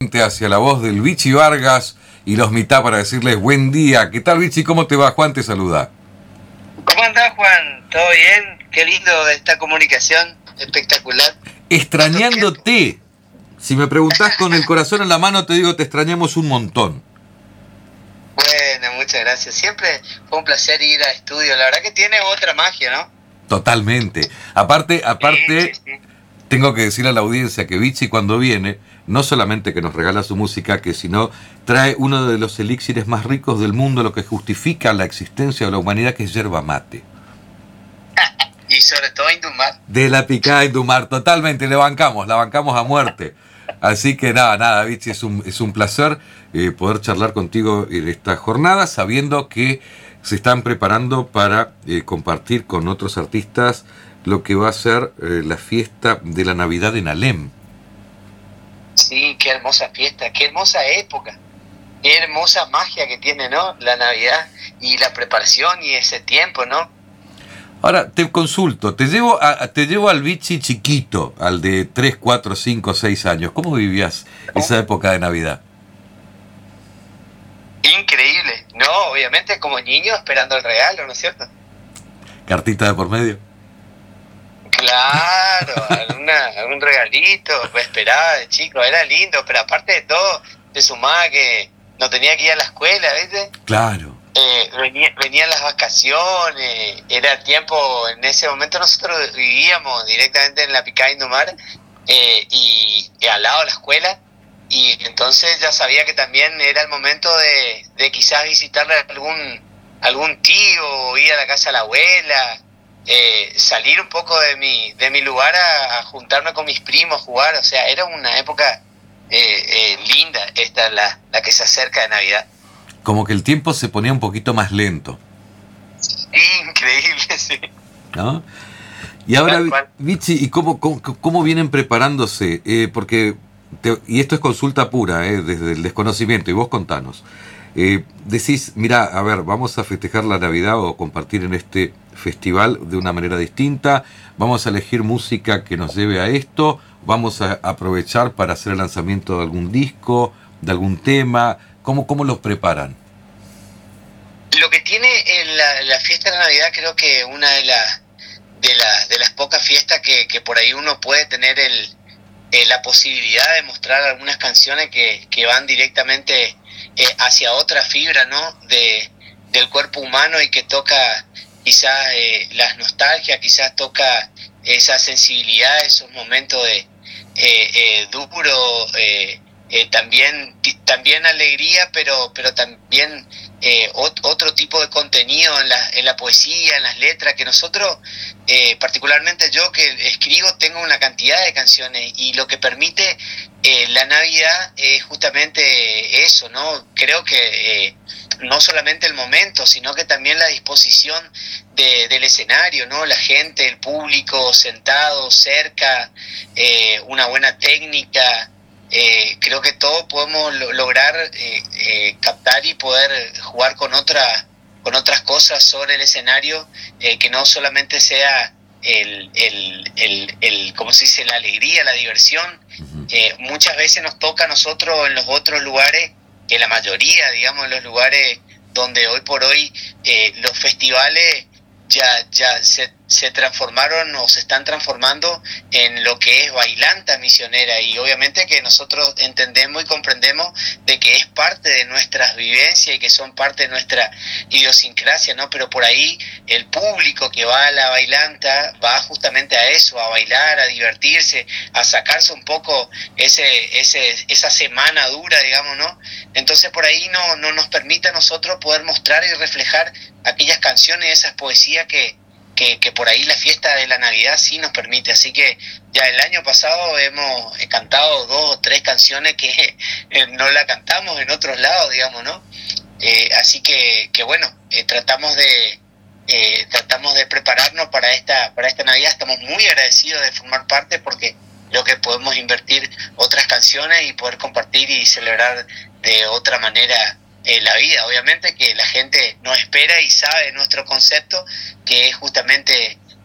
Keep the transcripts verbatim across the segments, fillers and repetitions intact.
directamente hacia la voz del Vichy Vargas y los mitad para decirles buen día. ¿Qué tal, Vichy? ¿Cómo te va? Juan te saluda. ¿Cómo andás, Juan? ¿Todo bien? Qué lindo esta comunicación, espectacular. Extrañándote. Si me preguntás con el corazón en la mano, te digo, te extrañamos un montón. Bueno, muchas gracias. Siempre fue un placer ir a estudio. La verdad que tiene otra magia, ¿no? Totalmente. Aparte, aparte, Sí, sí, sí. tengo que decirle a la audiencia que Vichy cuando viene, no solamente que nos regala su música, que sino trae uno de los elixires más ricos del mundo, lo que justifica la existencia de la humanidad, que es yerba mate. Y sobre todo Indumar. De la picada Indumar, totalmente, le bancamos, la bancamos a muerte. Así que nada, nada, Vichy, es un, es un placer eh, poder charlar contigo en esta jornada, sabiendo que se están preparando para eh, compartir con otros artistas lo que va a ser eh, la fiesta de la Navidad en Alem. Sí, qué hermosa fiesta, qué hermosa época, qué hermosa magia que tiene, ¿no? La Navidad y la preparación y ese tiempo, ¿no? Ahora, te consulto, te llevo, a, te llevo al Vichy chiquito, al de tres, cuatro, cinco, seis años. ¿Cómo vivías esa época de Navidad? Increíble, ¿no? Obviamente como niño esperando el regalo, ¿no es cierto? ¿Cartita de por medio? Claro, alguna, algún regalito, pues esperaba de chico, era lindo, pero aparte de todo, se sumaba que no tenía que ir a la escuela, ¿viste? Claro. Eh, venía, venían las vacaciones, era tiempo, en ese momento nosotros vivíamos directamente en la picada Indumar eh, y, y al lado de la escuela, y entonces ya sabía que también era el momento de, de quizás visitarle a algún, algún tío, ir a la casa de la abuela. Eh, salir un poco de mi de mi lugar a, a juntarme con mis primos, jugar, o sea, era una época eh, eh, linda esta, la, la que se acerca de Navidad. Como que el tiempo se ponía un poquito más lento. Increíble, sí. ¿No? Y ahora, Vichy, ¿y cómo, cómo, cómo vienen preparándose? Eh, porque, te, y esto es consulta pura, eh, desde el desconocimiento, y vos contanos. Eh, decís, mira, a ver, vamos a festejar la Navidad o compartir en este festival de una manera distinta, vamos a elegir música que nos lleve a esto, vamos a aprovechar para hacer el lanzamiento de algún disco, de algún tema, ¿cómo, cómo los preparan? Lo que tiene en la, la fiesta de Navidad, creo que una de, la, de, la, de las pocas fiestas que, que por ahí uno puede tener el, eh, la posibilidad de mostrar algunas canciones que, que van directamente eh, hacia otra fibra, ¿no? De, del cuerpo humano y que toca quizás eh, las nostalgias, quizás toca esa sensibilidad, esos momentos de eh, eh, duro, eh, eh, también también alegría, pero pero también eh, ot- otro tipo de contenido en la en la poesía, en las letras, que nosotros, eh, particularmente yo que escribo, tengo una cantidad de canciones y lo que permite eh, la Navidad es justamente eso, ¿no? Creo que eh, no solamente el momento, sino que también la disposición de, del escenario, ¿no? La gente, el público sentado cerca, eh, una buena técnica. Eh, creo que todos podemos lo, lograr eh, eh, captar y poder jugar con otra, con otras cosas sobre el escenario, eh, que no solamente sea el, el, el, el, ¿cómo se dice?, la alegría, la diversión. Eh, muchas veces nos toca a nosotros en los otros lugares, que la mayoría, digamos, en los lugares donde hoy por hoy eh, los festivales ya, ya se, se transformaron o se están transformando en lo que es bailanta misionera, y obviamente que nosotros entendemos y comprendemos de que es parte de nuestras vivencias y que son parte de nuestra idiosincrasia, ¿no? Pero por ahí el público que va a la bailanta va justamente a eso, a bailar, a divertirse, a sacarse un poco ese, ese, esa semana dura, digamos, ¿no? Entonces por ahí no, no nos permite a nosotros poder mostrar y reflejar aquellas canciones, esas poesías que, que, que por ahí la fiesta de la Navidad sí nos permite. Así que ya el año pasado hemos cantado dos o tres canciones que no la cantamos en otros lados, digamos, ¿no? Eh, así que, que bueno, eh, tratamos de eh, tratamos de prepararnos para esta para esta Navidad. Estamos muy agradecidos de formar parte, porque creo que podemos invertir otras canciones y poder compartir y celebrar de otra manera eh, la vida. Obviamente que la gente nos espera y sabe nuestro concepto, que es justamente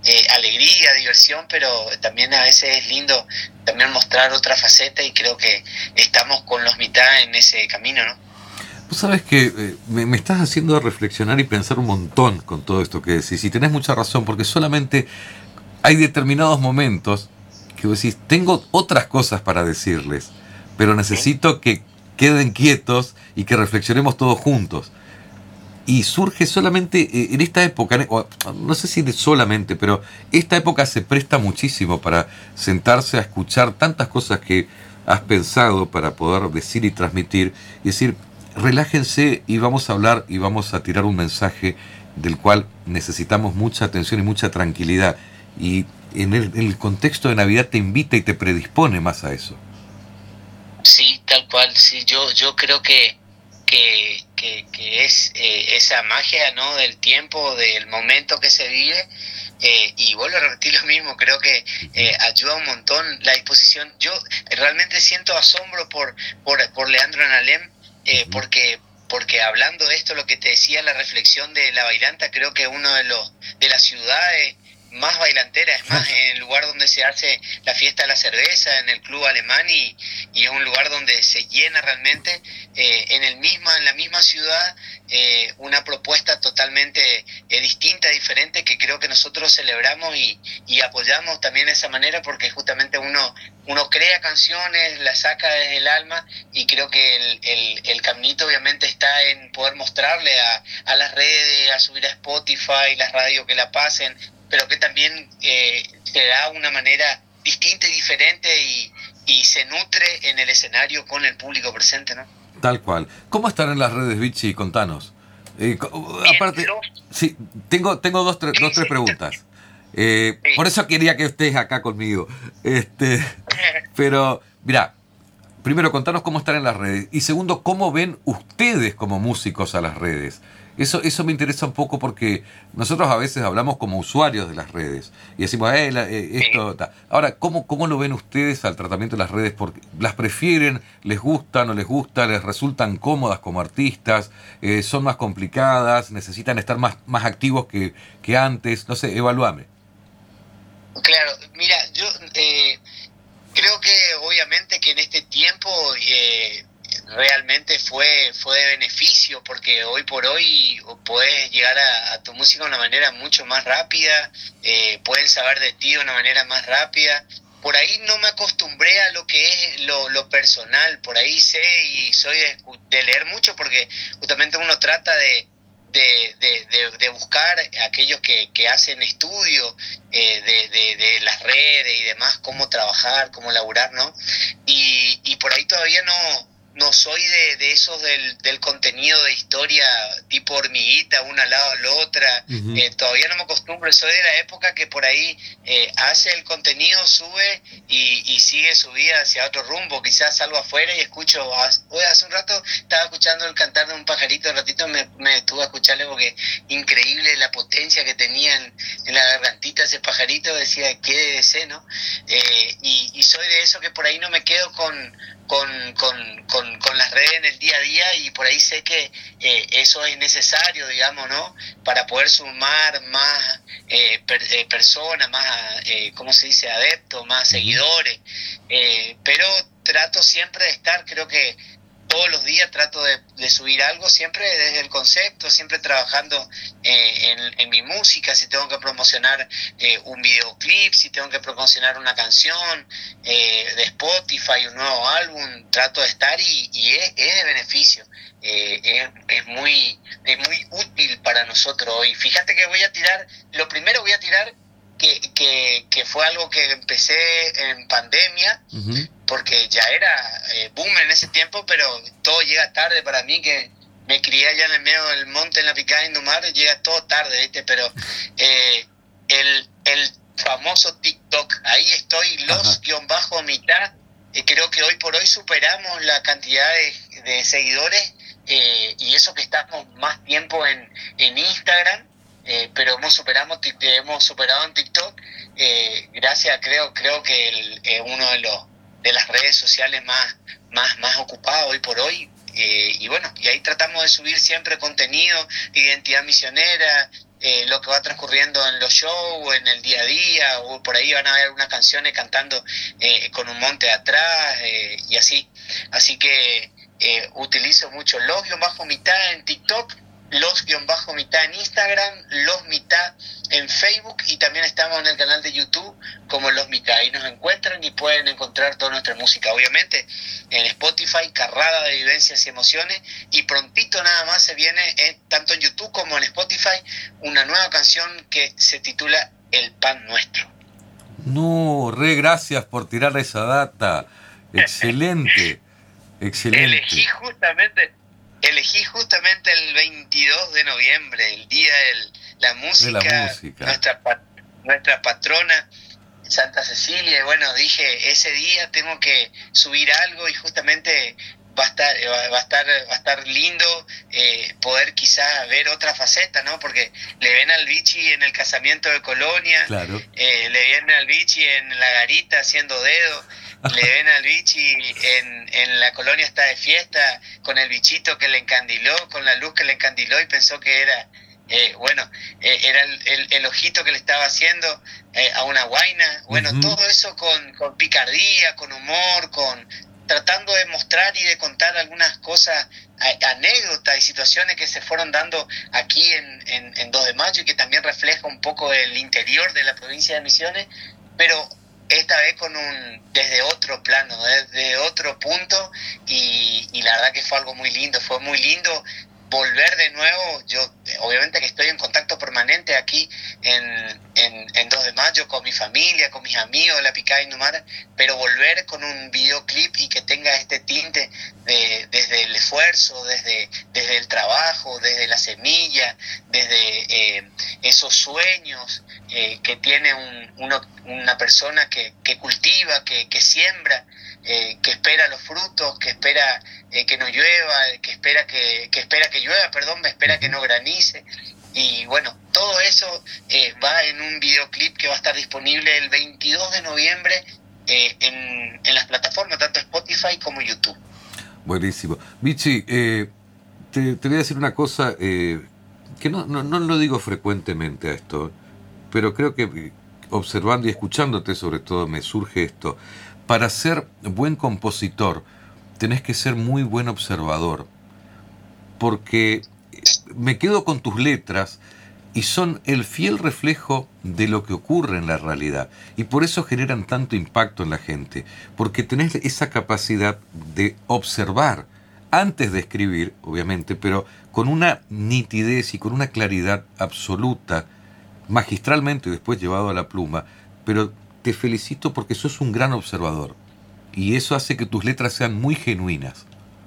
eh, alegría, diversión, pero también a veces es lindo también mostrar otra faceta y creo que estamos con los mitad en ese camino, ¿no? Vos sabés que eh, me, me estás haciendo reflexionar y pensar un montón con todo esto que decís, y tenés mucha razón, porque solamente hay determinados momentos que vos decís, tengo otras cosas para decirles, pero necesito que queden quietos y que reflexionemos todos juntos. Y surge solamente eh, en esta época, no sé si solamente, pero esta época se presta muchísimo para sentarse a escuchar tantas cosas que has pensado para poder decir y transmitir, y decir, relájense y vamos a hablar y vamos a tirar un mensaje del cual necesitamos mucha atención y mucha tranquilidad. Y en el, en el contexto de Navidad te invita y te predispone más a eso. Sí, tal cual, sí, yo, yo creo que que, que, que es eh, esa magia, ¿no?, del tiempo, del momento que se vive, eh, y vuelvo a repetir lo mismo, creo que eh, ayuda un montón la disposición. Yo realmente siento asombro por, por, por Leandro Nalem, eh, porque porque hablando de esto, lo que te decía, la reflexión de La Bailanta, creo que uno de los de las ciudades más bailanteras, es más, en el lugar donde se hace la fiesta de la cerveza, en el Club Alemán, y, y es un lugar donde se llena realmente, eh, en el misma, en la misma ciudad, eh, una propuesta totalmente eh, distinta, diferente, que creo que nosotros celebramos y, y apoyamos también de esa manera, porque justamente uno, uno crea canciones, las saca desde el alma, y creo que el, el, el caminito obviamente está en poder mostrarle a, a las redes, a subir a Spotify, las radios que la pasen, pero que también eh, se da una manera distinta y diferente y, y se nutre en el escenario con el público presente, ¿no? Tal cual. ¿Cómo están en las redes, Vichy? Contanos. Eh, Bien, aparte, pero... sí, tengo, tengo dos, tres, dos, tres preguntas. Eh, sí. Por eso quería que estés acá conmigo. Este, pero, mira, primero, contanos cómo están en las redes. Y segundo, ¿cómo ven ustedes como músicos a las redes? Eso, eso me interesa un poco porque nosotros a veces hablamos como usuarios de las redes y decimos, eh, la, eh, esto, ta. Ahora, ¿cómo, ¿cómo lo ven ustedes al tratamiento de las redes? Porque ¿las prefieren? ¿Les gusta? ¿No les gusta? ¿Les resultan cómodas como artistas? Eh, ¿Son más complicadas? ¿Necesitan estar más, más activos que, que antes? No sé, evalúame. Claro, mira, yo eh, creo que obviamente que en este tiempo... Eh, realmente fue fue de beneficio, porque hoy por hoy puedes llegar a, a tu música de una manera mucho más rápida, eh, pueden saber de ti de una manera más rápida. Por ahí no me acostumbré a lo que es lo, lo personal, por ahí sé y soy de, de leer mucho, porque justamente uno trata de de, de, de, de buscar a aquellos que, que hacen estudio eh, de, de, de las redes y demás, cómo trabajar, cómo laburar, ¿no? Y, y por ahí todavía no no soy de, de esos del, del contenido de historia tipo hormiguita, una al lado de la otra. Uh-huh. eh, todavía no me acostumbro, soy de la época que por ahí eh, hace el contenido, sube y, y sigue su vida hacia otro rumbo. Quizás salgo afuera y escucho, hoy hace un rato estaba escuchando el cantar de un pajarito, un ratito me, me estuve a escucharle porque increíble la potencia que tenía en, en la gargantita ese pajarito, decía, qué debe ser, ¿no? Eh, y, y soy de eso que por ahí no me quedo con Con, con, con, con las redes en el día a día, y por ahí sé que eh, eso es necesario, digamos, ¿no? Para poder sumar más eh, per, eh, personas, más, eh, ¿cómo se dice?, adeptos, más seguidores. Eh, pero trato siempre de estar, creo que todos los días trato de, de subir algo, siempre desde el concepto, siempre trabajando eh, en, en mi música, si tengo que promocionar eh, un videoclip, si tengo que promocionar una canción eh, de Spotify, un nuevo álbum, trato de estar y, y es, es de beneficio, eh, es, es, muy, es muy útil para nosotros hoy. Fíjate que voy a tirar, lo primero voy a tirar que, que, que fue algo que empecé en pandemia, uh-huh. porque ya era eh, boom en ese tiempo, pero todo llega tarde para mí, que me crié allá en el medio del monte, en la picada de Indumar, llega todo tarde, ¿viste? Pero eh, el, el famoso TikTok, ahí estoy, los uh-huh. guión bajo mitad, eh, creo que hoy por hoy superamos la cantidad de, de seguidores, eh, y eso que estamos más tiempo en, en Instagram, Eh, pero hemos superamos hemos superado en TikTok, eh, gracias, creo creo que el, eh, uno de los de las redes sociales más más más ocupados hoy por hoy, eh, y bueno, y ahí tratamos de subir siempre contenido, identidad misionera, eh, lo que va transcurriendo en los shows, en el día a día, o por ahí van a haber unas canciones cantando eh, con un monte atrás, eh, y así. Así que eh, utilizo mucho los guión bajo mitad en TikTok, los guión bajo mitad en Instagram, los mitad en Facebook, y también estamos en el canal de YouTube como los mitad. Ahí nos encuentran y pueden encontrar toda nuestra música. Obviamente en Spotify, Carrada de Vivencias y Emociones, y prontito nada más se viene en, tanto en YouTube como en Spotify, una nueva canción que se titula El Pan Nuestro. No, re, gracias por tirar esa data. Excelente, excelente. Elegí justamente... Elegí justamente el veintidós de noviembre, el día de la música, de la música. Nuestra, nuestra patrona, Santa Cecilia, y bueno, dije, ese día tengo que subir algo, y justamente va a estar, va a estar, va a estar lindo eh, poder quizás ver otra faceta, ¿no? Porque le ven al Vichy en el casamiento de Colonia, claro. eh, le ven al Vichy en la garita haciendo dedo, le ven al Vichy en, en la colonia está de fiesta, con el bichito que le encandiló, con la luz que le encandiló, y pensó que era, eh, bueno, eh, era el, el, el ojito que le estaba haciendo eh, a una guaina. Bueno, uh-huh. Todo eso con, con picardía, con humor, con tratando de mostrar y de contar algunas cosas, anécdotas y situaciones que se fueron dando aquí en, en, en dos de mayo, y que también refleja un poco el interior de la provincia de Misiones, pero esta vez con un desde otro plano, desde otro punto, y, y la verdad que fue algo muy lindo, fue muy lindo volver de nuevo. Yo obviamente que estoy en contacto permanente aquí en, en, en dos de mayo con mi familia, con mis amigos de la Picada Inhumana, pero volver con un videoclip y que tenga este tinte de, desde el esfuerzo, desde, desde el trabajo, desde la semilla, desde eh, esos sueños eh, que tiene un, uno, una persona que, que cultiva, que, que siembra, eh, que espera los frutos, que espera eh, que no llueva, que espera que, que espera que llueva, perdón, me espera que no granice. Y bueno, todo eso eh, va en un videoclip que va a estar disponible el veintidós de noviembre eh, en, en las plataformas, tanto Spotify como YouTube. Buenísimo. Vichy, eh, te, te voy a decir una cosa eh, que no, no, no lo digo frecuentemente a esto, pero creo que observando y escuchándote sobre todo me surge esto. Para ser buen compositor tenés que ser muy buen observador, porque me quedo con tus letras y son el fiel reflejo de lo que ocurre en la realidad, y por eso generan tanto impacto en la gente, porque tenés esa capacidad de observar antes de escribir, obviamente, pero con una nitidez y con una claridad absoluta, magistralmente después llevado a la pluma. Pero te felicito porque sos un gran observador, y eso hace que tus letras sean muy genuinas.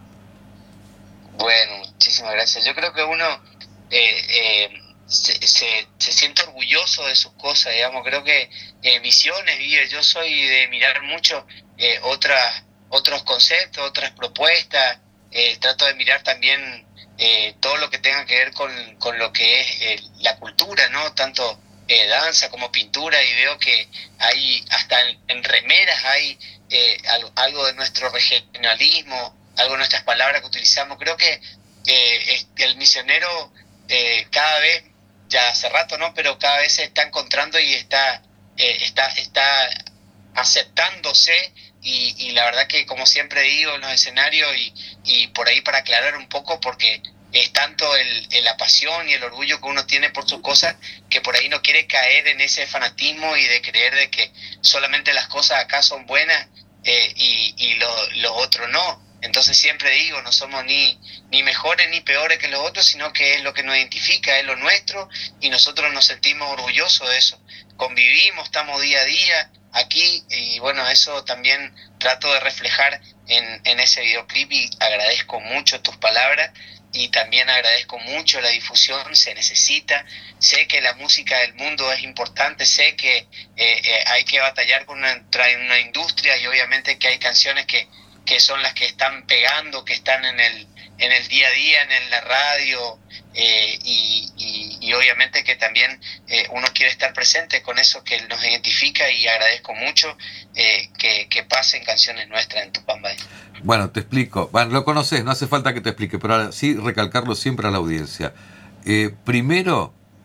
Bueno, muchísimas gracias. Yo creo que uno eh, eh, se, se, se siente orgulloso de sus cosas, digamos. Creo que eh, Misiones vive. Yo soy de mirar mucho eh, otras, otros conceptos, otras propuestas. Eh, trato de mirar también eh, todo lo que tenga que ver con, con lo que es eh, la cultura, ¿no? Tanto eh, danza como pintura, y veo que hay hasta en, en remeras hay eh, algo, algo de nuestro regionalismo, algo de nuestras palabras que utilizamos. Creo que eh, el misionero eh, cada vez, ya hace rato, ¿no? Pero cada vez se está encontrando y está, eh, está, está aceptándose, y, y la verdad que, como siempre digo en los escenarios, y, y por ahí para aclarar un poco, porque es tanto el, el, la pasión y el orgullo que uno tiene por sus cosas, que por ahí no quiere caer en ese fanatismo y de creer de que solamente las cosas acá son buenas eh, y, y lo, los otros no. Entonces siempre digo, no somos ni, ni mejores ni peores que los otros, sino que es lo que nos identifica, es lo nuestro, y nosotros nos sentimos orgullosos de eso. Convivimos, estamos día a día aquí, y bueno, eso también trato de reflejar en, en ese videoclip, y agradezco mucho tus palabras, y también agradezco mucho la difusión. Se necesita. Sé que la música del mundo es importante, sé que eh, eh, hay que batallar con una, una industria, y obviamente que hay canciones que que son las que están pegando, que están en el en el día a día, en la radio, eh, y, y, y obviamente que también eh, uno quiere estar presente con eso que nos identifica, y agradezco mucho eh, que, que pasen canciones nuestras en Tupambay. Bueno, te explico. Bueno, lo conoces, no hace falta que te explique, pero ahora sí recalcarlo siempre a la audiencia. Eh, primero,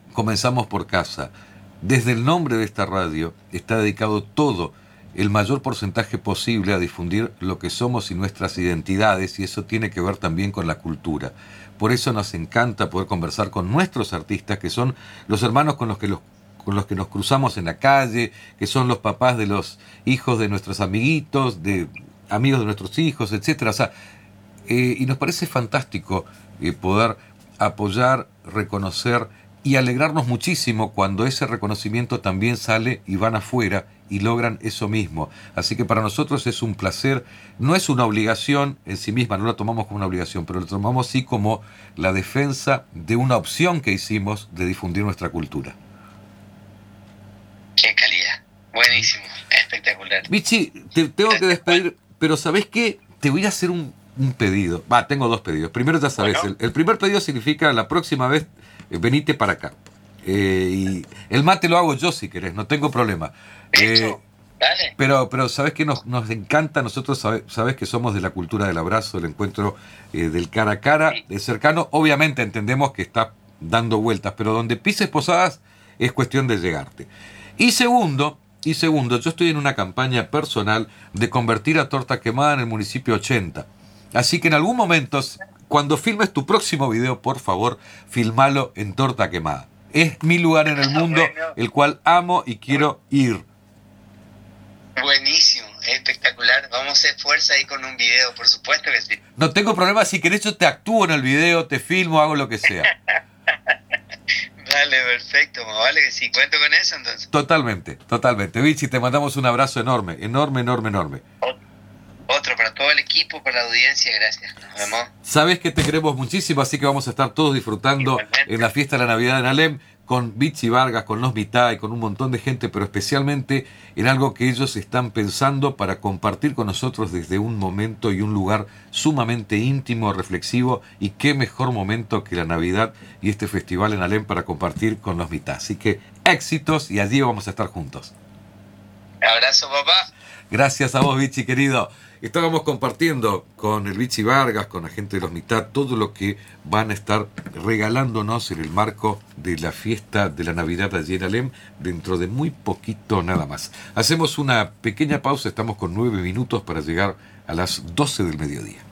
comenzamos por casa. Desde el nombre de esta radio está dedicado todo, el mayor porcentaje posible, a difundir lo que somos y nuestras identidades, y eso tiene que ver también con la cultura. Por eso nos encanta poder conversar con nuestros artistas, que son los hermanos con los que los con los que nos cruzamos en la calle, que son los papás de los hijos de nuestros amiguitos, de amigos de nuestros hijos, etcétera. O sea, eh, y nos parece fantástico eh, poder apoyar, reconocer y alegrarnos muchísimo cuando ese reconocimiento también sale y van afuera y logran eso mismo. Así que para nosotros es un placer, no es una obligación en sí misma, no la tomamos como una obligación, pero la tomamos sí como la defensa de una opción que hicimos de difundir nuestra cultura. Qué calidad, buenísimo, espectacular. Vichy, te tengo que despedir, pero ¿sabés qué? Te voy a hacer un, un pedido. Va, tengo dos pedidos. Primero ya sabes, bueno. el, el primer pedido significa la próxima vez eh, venite para acá. Eh, y el mate lo hago yo si querés, no tengo problema. Eh, Dale. Pero, pero sabes que nos, nos encanta, nosotros sabe, sabes que somos de la cultura del abrazo, del encuentro eh, del cara a cara, sí. de cercano. Obviamente entendemos que está dando vueltas, pero donde pises Posadas es cuestión de llegarte. Y segundo, y segundo, yo estoy en una campaña personal de convertir a Torta Quemada en el municipio ochenta. Así que en algún momento, cuando filmes tu próximo video, por favor, filmalo en Torta Quemada. Es mi lugar en el mundo, bueno. el cual amo y quiero ir. Buenísimo, espectacular. Vamos a hacer fuerza ahí con un video, por supuesto que sí. No tengo problema, si querés yo te actúo en el video, te filmo, hago lo que sea. Dale, perfecto, vale que sí, cuento con eso entonces. Totalmente, totalmente. Vichy, te mandamos un abrazo enorme, enorme, enorme, enorme. Otro para todo el equipo, para la audiencia, gracias. Nos vemos. Sabes que te queremos muchísimo, así que vamos a estar todos disfrutando Igualmente. en la fiesta de la Navidad en Alem, con Vichy Vargas, con los Mitad y con un montón de gente, pero especialmente en algo que ellos están pensando para compartir con nosotros desde un momento y un lugar sumamente íntimo, reflexivo, y qué mejor momento que la Navidad y este festival en Alem para compartir con los Mitad. Así que éxitos y allí vamos a estar juntos. Abrazo, papá. Gracias a vos, Vichy, querido. Estábamos compartiendo con el Vichy Vargas, con la gente de los Mitad, todo lo que van a estar regalándonos en el marco de la fiesta de la Navidad allí en Alem, dentro de muy poquito nada más. Hacemos una pequeña pausa, estamos con nueve minutos para llegar a las doce del mediodía.